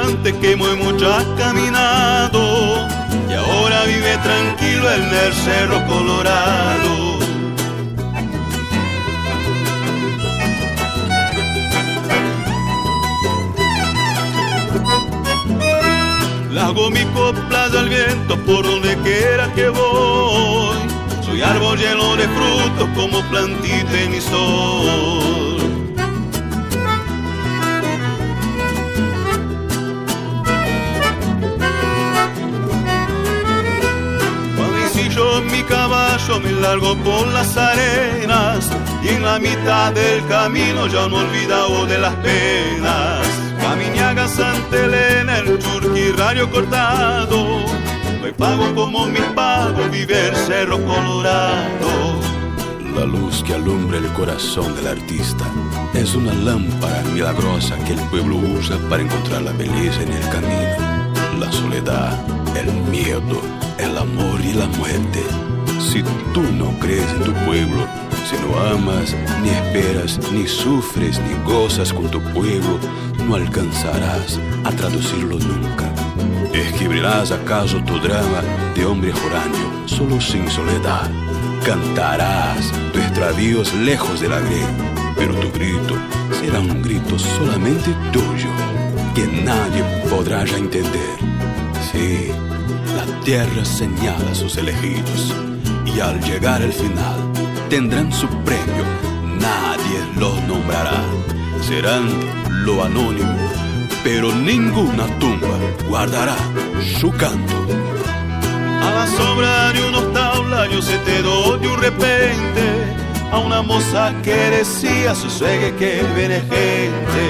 amante que muy mucho ha caminado y ahora vive tranquilo en el Cerro Colorado. Largo mi copla al viento por donde quiera que voy. Soy árbol lleno de frutos como plantita en mi sol. Cuando ensillo mi caballo me largo por las arenas y en la mitad del camino ya no he olvidado de las penas. Caminhaga, Santa Elena, el Churquirrayo cortado, me pago como mi pago, viver Cerro Colorado. La luz que alumbra el corazón del artista es una lámpara milagrosa que el pueblo usa para encontrar la belleza en el camino, la soledad, el miedo, el amor y la muerte. Si tú no crees en tu pueblo, si no amas, ni esperas, ni sufres, ni gozas con tu pueblo, no alcanzarás a traducirlo nunca. ¿Escribirás acaso tu drama de hombre foráneo, solo sin soledad? Cantarás tus extravíos lejos de la grey, pero tu grito será un grito solamente tuyo, que nadie podrá ya entender. Sí, la tierra señala a sus elegidos, y al llegar al final tendrán su premio, nadie los nombrará. Serán lo anónimo, pero ninguna tumba guardará su canto. A la sombra de unos tablaños se te dio de un repente a una moza que decía sosegue que viene gente.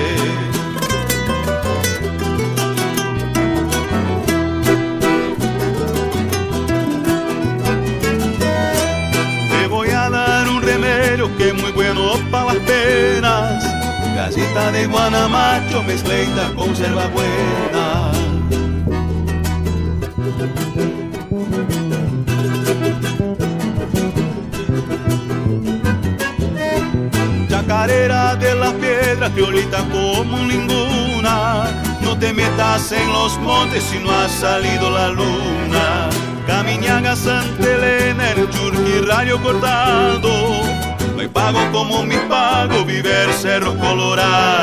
Que es muy bueno para las penas, casita de Guanamacho mezcleta conserva buena. Chacarera de las piedras, criolita como ninguna, no te metas en los montes si no ha salido la luna. Caminhaga, Santa Elena, el Churquirrayo cortado, me pago como mi pago, viver Cerro Colorado.